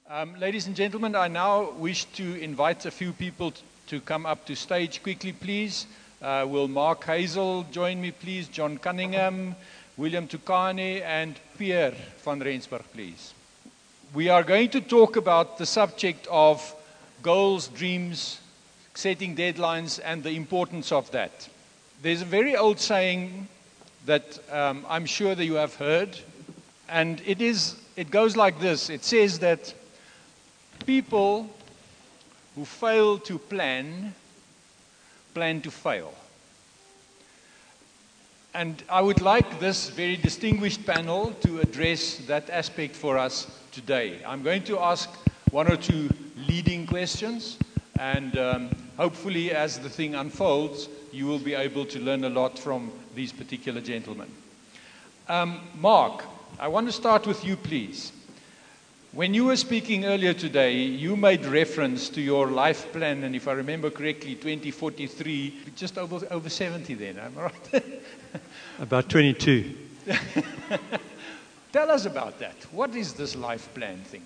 Ladies and gentlemen, I now wish to invite a few people to come up to stage quickly, please. Will Mark Hazel join me, please? John Cunningham, William Tukane, and Pierre van Rensburg, please. We are going to talk about the subject of goals, dreams, setting deadlines, and the importance of that. There's a very old saying that I'm sure that you have heard, and it goes like this. It says that people who fail to plan to fail. And I would like this very distinguished panel to address that aspect for us today. I'm going to ask one or two leading questions, and hopefully as the thing unfolds, you will be able to learn a lot from these particular gentlemen. Mark, I want to start with you, please. When you were speaking earlier today, you made reference to your life plan, and if I remember correctly, 2043, just over 70 then, am I right? About 22. Tell us about that. What is this life plan thing?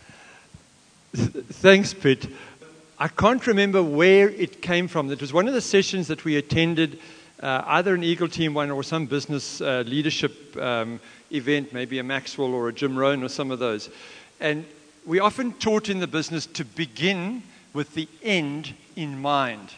Thanks, Piet. I can't remember where it came from. It was one of the sessions that we attended, either an Eagle Team one or some business leadership event, maybe a Maxwell or a Jim Rohn or some of those. And we often taught in the business to begin with the end in mind.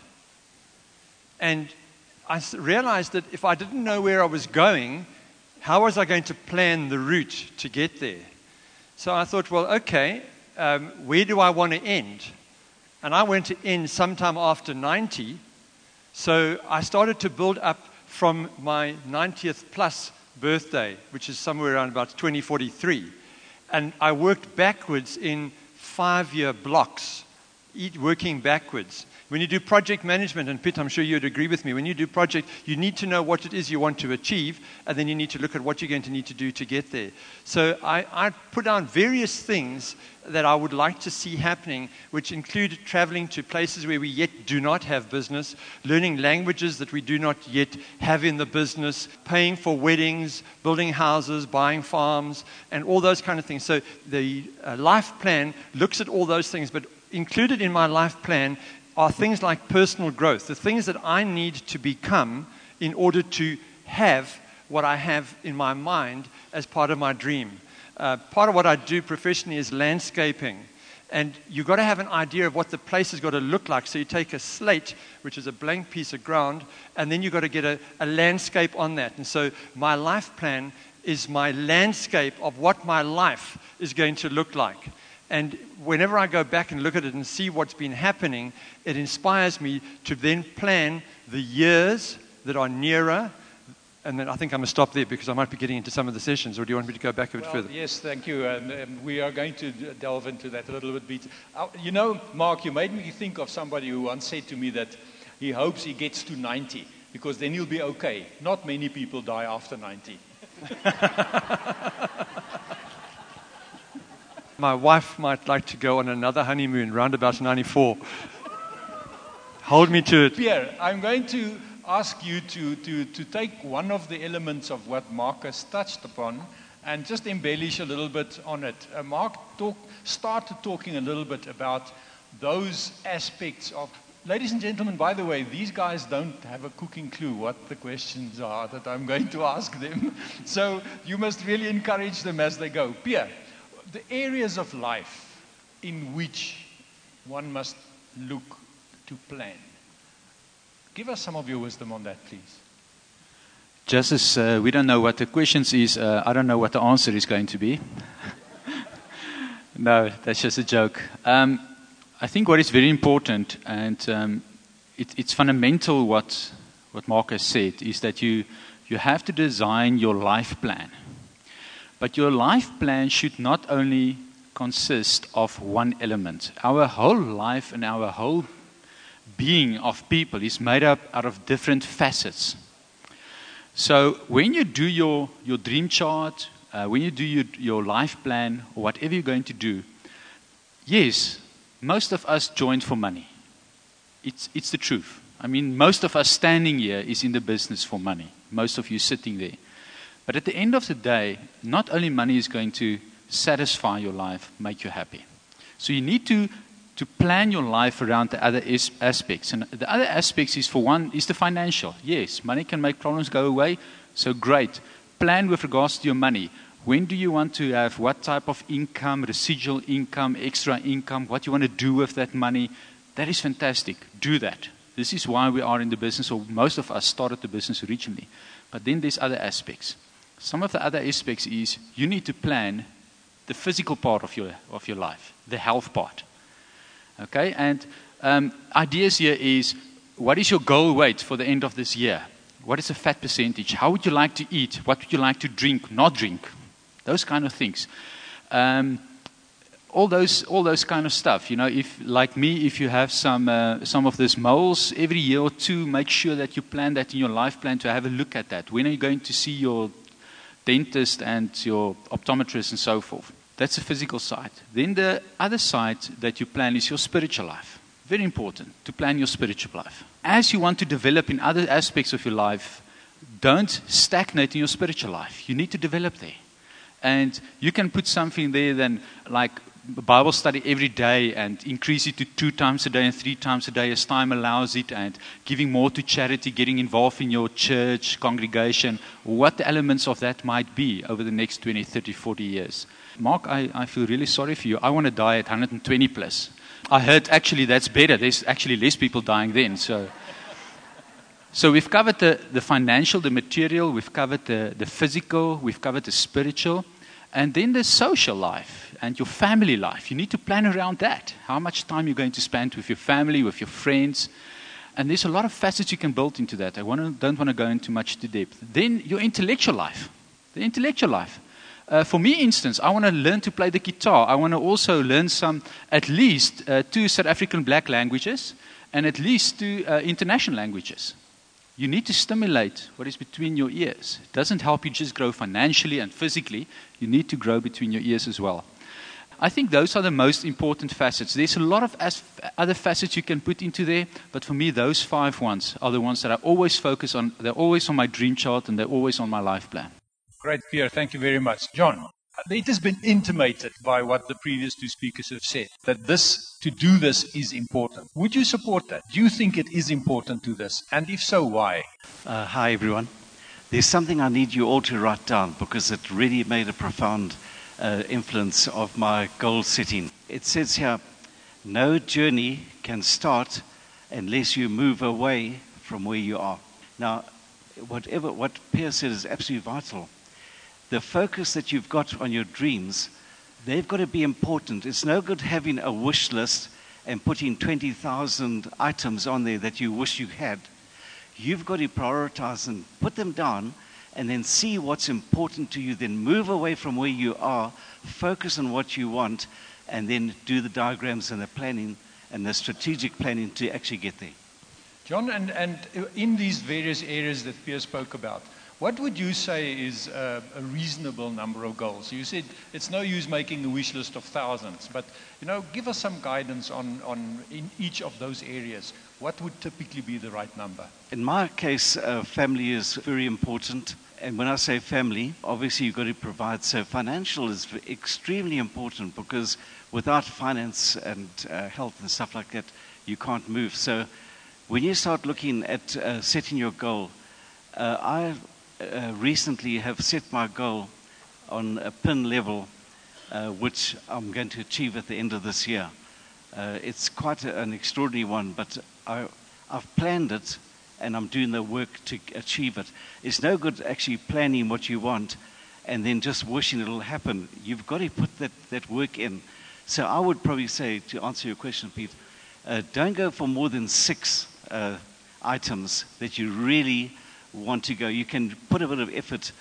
And I realized that if I didn't know where I was going, how was I going to plan the route to get there? So I thought, well, okay, where do I want to end? And I want to end sometime after 90. So I started to build up from my 90th plus birthday, which is somewhere around about 2043. And I worked backwards in 5-year blocks, working backwards. When you do project management, and Piet, I'm sure you'd agree with me, when you do project, you need to know what it is you want to achieve, and then you need to look at what you're going to need to do to get there. So I put down various things that I would like to see happening, which include traveling to places where we yet do not have business, learning languages that we do not yet have in the business, paying for weddings, building houses, buying farms, and all those kind of things. So the life plan looks at all those things, but included in my life plan are things like personal growth, the things that I need to become in order to have what I have in my mind as part of my dream. Part of what I do professionally is landscaping. And you've got to have an idea of what the place has got to look like. So you take a slate, which is a blank piece of ground, and then you've got to get a landscape on that. And so my life plan is my landscape of what my life is going to look like. And whenever I go back and look at it and see what's been happening, it inspires me to then plan the years that are nearer. And then I think I'm going to stop there because I might be getting into some of the sessions. Or do you want me to go back a bit further? Yes, thank you. And we are going to delve into that a little bit. You know, Mark, you made me think of somebody who once said to me that he hopes he gets to 90 because then he'll be okay. Not many people die after 90. My wife might like to go on another honeymoon, round about 94. Hold me to it. Pierre, I'm going to ask you to take one of the elements of what Mark has touched upon and just embellish a little bit on it. Mark started talking a little bit about those aspects of... Ladies and gentlemen, by the way, these guys don't have a cooking clue what the questions are that I'm going to ask them. So you must really encourage them as they go. Pierre, the areas of life in which one must look to plan. Give us some of your wisdom on that, please. Just as we don't know what the questions is, I don't know what the answer is going to be. No, that's just a joke. I think what is very important, and it's fundamental what Mark has said, is that you have to design your life plan. But your life plan should not only consist of one element. Our whole life and our whole being of people is made up out of different facets. So when you do your dream chart, when you do your life plan, or whatever you're going to do, yes, most of us joined for money. It's the truth. I mean, most of us standing here is in the business for money. Most of you sitting there. But at the end of the day, not only money is going to satisfy your life, make you happy. So you need to plan your life around the other aspects. And the other aspects is, for one, is the financial. Yes, money can make problems go away, so great. Plan with regards to your money. When do you want to have what type of income, residual income, extra income, what you want to do with that money? That is fantastic. Do that. This is why we are in the business, or most of us started the business originally. But then there's other aspects. Some of the other aspects is you need to plan the physical part of your life, the health part. Okay, and ideas here is, what is your goal weight for the end of this year? What is the fat percentage? How would you like to eat? What would you like to drink, not drink? Those kind of things. All those kind of stuff. You know, if like me, if you have some of these moles, every year or two, make sure that you plan that in your life plan to have a look at that. When are you going to see your dentist and your optometrist and so forth? That's the physical side. Then the other side that you plan is your spiritual life. Very important to plan your spiritual life. As you want to develop in other aspects of your life, don't stagnate in your spiritual life. You need to develop there. And you can put something there then, like Bible study every day, and increase it to 2 times a day and 3 times a day as time allows it, and giving more to charity, getting involved in your church, congregation, what the elements of that might be over the next 20, 30, 40 years. Mark, I feel really sorry for you. I want to die at 120 plus. I heard actually that's better. There's actually less people dying then. So we've covered the financial, the material, we've covered the physical, we've covered the spiritual, and then the social life and your family life. You need to plan around that. How much time you're going to spend with your family, with your friends. And there's a lot of facets you can build into that. I don't want to go into much too depth. Then your intellectual life. The intellectual life. For me, instance, I want to learn to play the guitar. I want to also learn at least 2 South African black languages and at least 2 international languages. You need to stimulate what is between your ears. It doesn't help you just grow financially and physically. You need to grow between your ears as well. I think those are the most important facets. There's a lot of other facets you can put into there, but for me, those 5 ones are the ones that I always focus on. They're always on my dream chart, and they're always on my life plan. Great, Pierre. Thank you very much. John, it has been intimated by what the previous 2 speakers have said, that to do this is important. Would you support that? Do you think it is important to this? And if so, why? Hi, everyone. There's something I need you all to write down because it really made a profound influence of my goal setting. It says here, no journey can start unless you move away from where you are. Now, what Pierre said is absolutely vital. The focus that you've got on your dreams, they've got to be important. It's no good having a wish list and putting 20,000 items on there that you wish you had. You've got to prioritize and put them down and then see what's important to you. Then move away from where you are, focus on what you want, and then do the diagrams and the planning and the strategic planning to actually get there. John, and in these various areas that Pierre spoke about, what would you say is a reasonable number of goals? You said it's no use making a wish list of thousands, but give us some guidance on in each of those areas. What would typically be the right number? In my case, family is very important. And when I say family, obviously you've got to provide. So financial is extremely important because without finance and health and stuff like that, you can't move. So when you start looking at setting your goal, I recently have set my goal on a pin level, which I'm going to achieve at the end of this year. It's quite an extraordinary one, but I've planned it and I'm doing the work to achieve it. It's no good actually planning what you want and then just wishing it'll happen. You've got to put that work in. So I would probably say, to answer your question, Pete, don't go for more than 6 items that you really want to go. You can put a bit of effort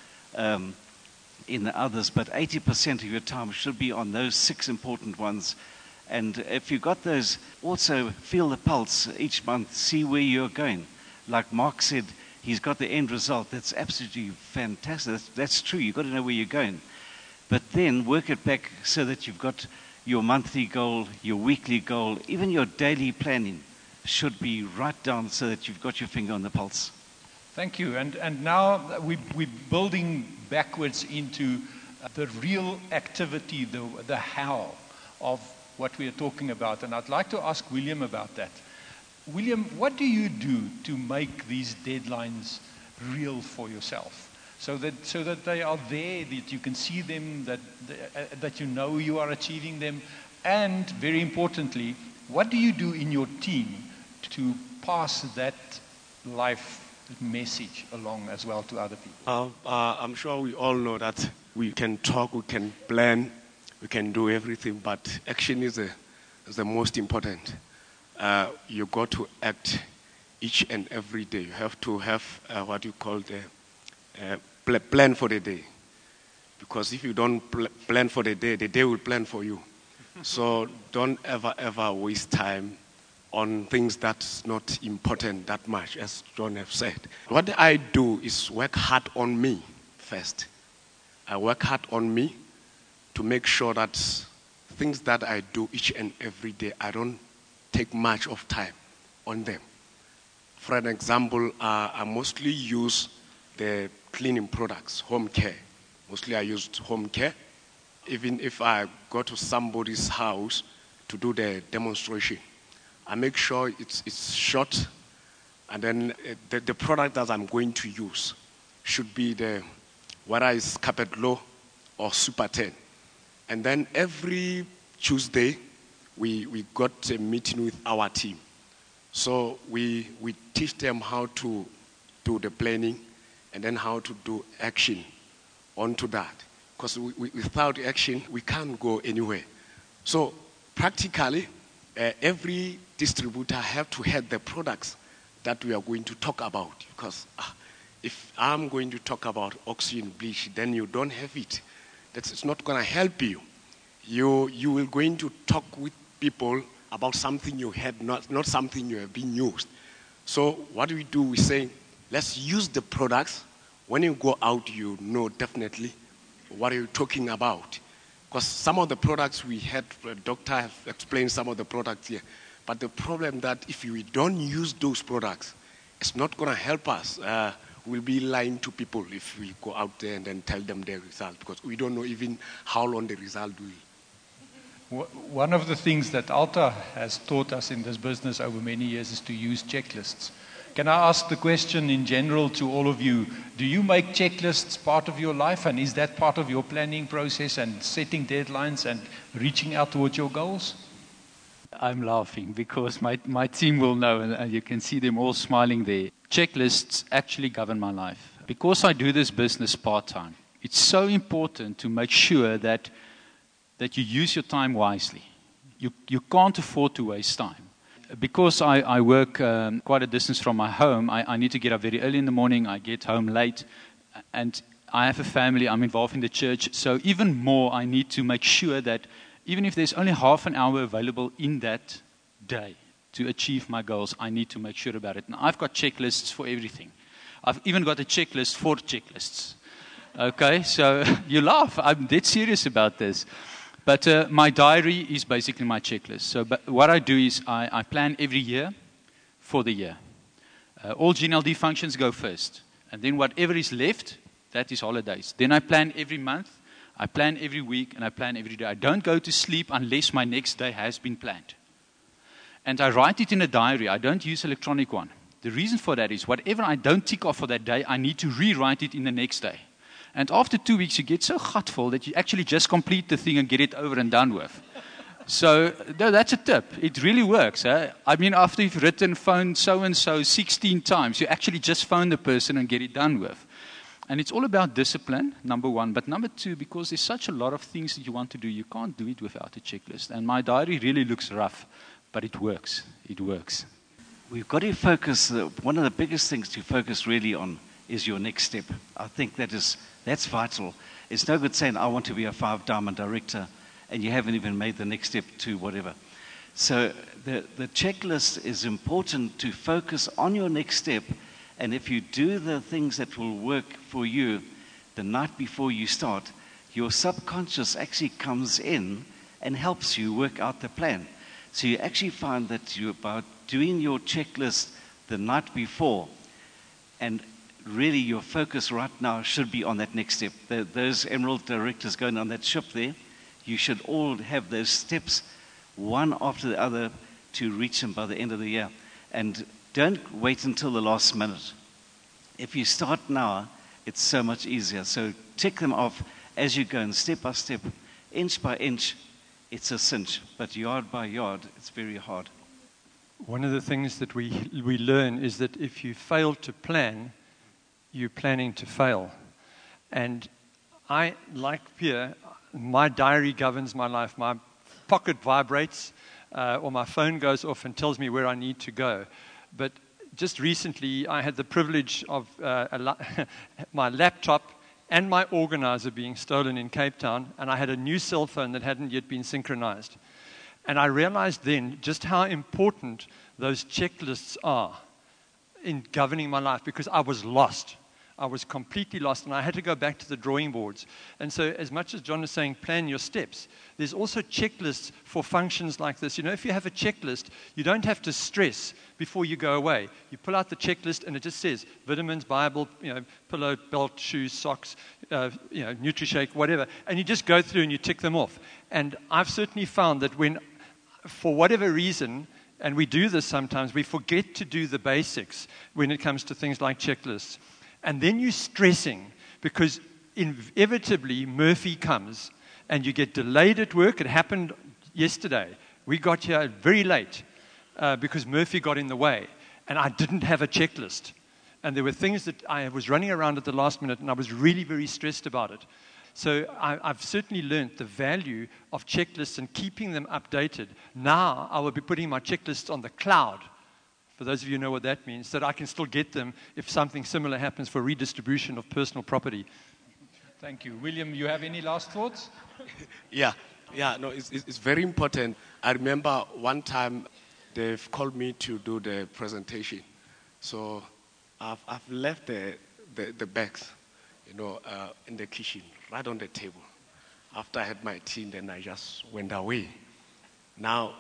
in the others, but 80% of your time should be on those 6 important ones. And if you've got those, also feel the pulse each month, see where you're going. Like Mark said, he's got the end result. That's absolutely fantastic. That's true. You've got to know where you're going. But then work it back so that you've got your monthly goal, your weekly goal, even your daily planning should be right down so that you've got your finger on the pulse. Thank you. And now we're building backwards into the real activity, the how of what we are talking about. And I'd like to ask William about that. William, what do you do to make these deadlines real for yourself? So that they are there, that you can see them, that you know you are achieving them. And very importantly, what do you do in your team to pass that life message along as well to other people? I'm sure we all know that we can talk, we can plan, we can do everything, but action is the most important. You got to act each and every day. You have to have what you call the plan for the day. Because if you don't plan for the day will plan for you. So don't ever waste time on things that's not important that much, as John have said. What I do is work hard on me first. I work hard on me to make sure that things that I do each and every day, I don't take much of time on them. For an example, I mostly use the cleaning products, home care. Mostly I used home care. Even if I go to somebody's house to do the demonstration, I make sure it's short, and then the product that I'm going to use should be whether it's Carpet Low or Super 10. And then every Tuesday, we got a meeting with our team. So we teach them how to do the planning and then how to do action onto that. Because without action, we can't go anywhere. So practically, every distributor have to have the products that we are going to talk about. Because if I'm going to talk about oxygen bleach, then you don't have it. It's not going to help you. You will going to talk with people about something you had, not something you have been used. So what we do, we say, let's use the products. When you go out, you know definitely what you're talking about. Because some of the products we had, the doctor have explained some of the products here. But the problem that if we don't use those products, it's not going to help us. We'll be lying to people if we go out there and then tell them the result, because we don't know even how long the result will. One of the things that Alta has taught us in this business over many years is to use checklists. Can I ask the question in general to all of you? Do you make checklists part of your life, and is that part of your planning process and setting deadlines and reaching out towards your goals? I'm laughing because my team will know, and you can see them all smiling there. Checklists actually govern my life. Because I do this business part-time, it's so important to make sure that you use your time wisely. You can't afford to waste time. Because I work quite a distance from my home, I need to get up very early in the morning, I get home late, and I have a family, I'm involved in the church, so even more I need to make sure that even if there's only half an hour available in that day to achieve my goals, I need to make sure about it. And I've got checklists for everything. I've even got a checklist for checklists. Okay, so you laugh, I'm dead serious about this. But my diary is basically my checklist. So what I do is I plan every year for the year. All GNLD functions go first. And then whatever is left, that is holidays. Then I plan every month, I plan every week, and I plan every day. I don't go to sleep unless my next day has been planned. And I write it in a diary. I don't use electronic one. The reason for that is whatever I don't tick off for that day, I need to rewrite it in the next day. And after 2 weeks, you get so gutful that you actually just complete the thing and get it over and done with. So that's a tip. It really works. Eh? I mean, after you've written phone so-and-so 16 times, you actually just phone the person and get it done with. And it's all about discipline, number one. But number two, because there's such a lot of things that you want to do, you can't do it without a checklist. And my diary really looks rough, but it works. It works. We've got to focus. One of the biggest things to focus really on is your next step. I think that's vital. It's no good saying, I want to be a 5-diamond director, and you haven't even made the next step to whatever. So the checklist is important to focus on your next step, and if you do the things that will work for you the night before you start, your subconscious actually comes in and helps you work out the plan. So you actually find that by doing your checklist the night before, and really your focus right now should be on that next step. Those Emerald directors going on that ship there, you should all have those steps one after the other, to reach them by the end of the year. And don't wait until the last minute. If you start now, it's so much easier. So tick them off as you go, and step by step, inch by inch, it's a cinch. But yard by yard, it's very hard. One of the things that we learn is that if you fail to plan, you're planning to fail. And I, like Pierre, my diary governs my life. My pocket vibrates, or my phone goes off and tells me where I need to go. But just recently, I had the privilege of my laptop and my organizer being stolen in Cape Town, and I had a new cell phone that hadn't yet been synchronized. And I realized then just how important those checklists are in governing my life, because I was lost. I was completely lost, and I had to go back to the drawing boards. And so as much as John is saying, plan your steps, there's also checklists for functions like this. You know, if you have a checklist, you don't have to stress before you go away. You pull out the checklist, and it just says vitamins, Bible, pillow, belt, shoes, socks, NutriShake, whatever. And you just go through and you tick them off. And I've certainly found that when, for whatever reason, and we do this sometimes, we forget to do the basics when it comes to things like checklists. And then you're stressing because inevitably Murphy comes and you get delayed at work. It happened yesterday. We got here very late because Murphy got in the way. And I didn't have a checklist. And there were things that I was running around at the last minute, and I was really, very stressed about it. So I've certainly learned the value of checklists and keeping them updated. Now I will be putting my checklists on the cloud. For those of you who know what that means, so that I can still get them if something similar happens for redistribution of personal property. Thank you. William, you have any last thoughts? Yeah, no, it's very important. I remember one time they've called me to do the presentation. So I've left the bags, in the kitchen, right on the table. After I had my tea, then I just went away. Now,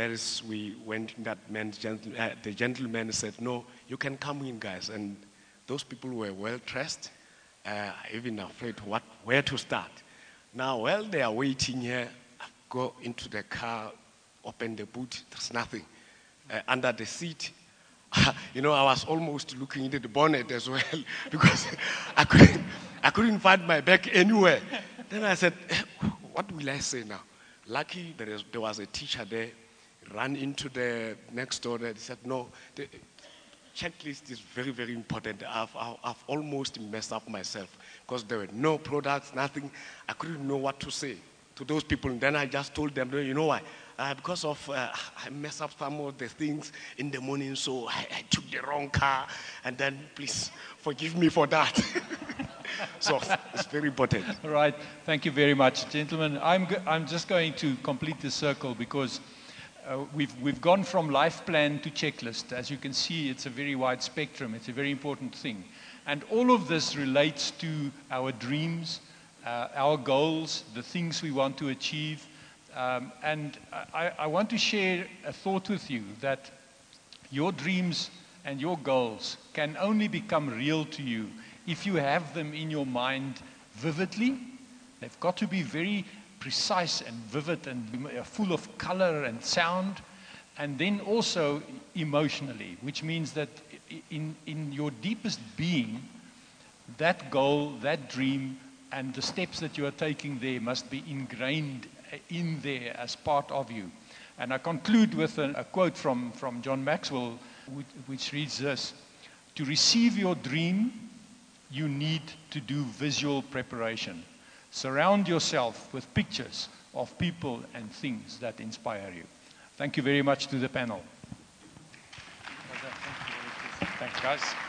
we went in that the gentleman said, no, you can come in, guys. And those people were well dressed, even afraid where to start. Now, while they are waiting here, I go into the car, open the boot, there's nothing. Under the seat, I was almost looking into the bonnet as well because I couldn't find my bag anywhere. Then I said, what will I say now? Lucky there was a teacher there. Ran into the next door. They said, no, the checklist is very, very important. I've almost messed up myself because there were no products, nothing. I couldn't know what to say to those people. And then I just told them, you know why? Because of I messed up some of the things in the morning, so I took the wrong car. And then please forgive me for that. So it's very important. All right. Thank you very much, gentlemen. I'm just going to complete the circle because we've gone from life plan to checklist. As you can see, it's a very wide spectrum. It's a very important thing. And all of this relates to our dreams, our goals, the things we want to achieve. And I want to share a thought with you that your dreams and your goals can only become real to you if you have them in your mind vividly. They've got to be very precise and vivid and full of color and sound, and then also emotionally, which means that in your deepest being, that goal, that dream, and the steps that you are taking there must be ingrained in there as part of you. And I conclude with a quote from John Maxwell, which reads this: to receive your dream, you need to do visual preparation. Surround yourself with pictures of people and things that inspire you. Thank you very much to the panel. Thanks, guys.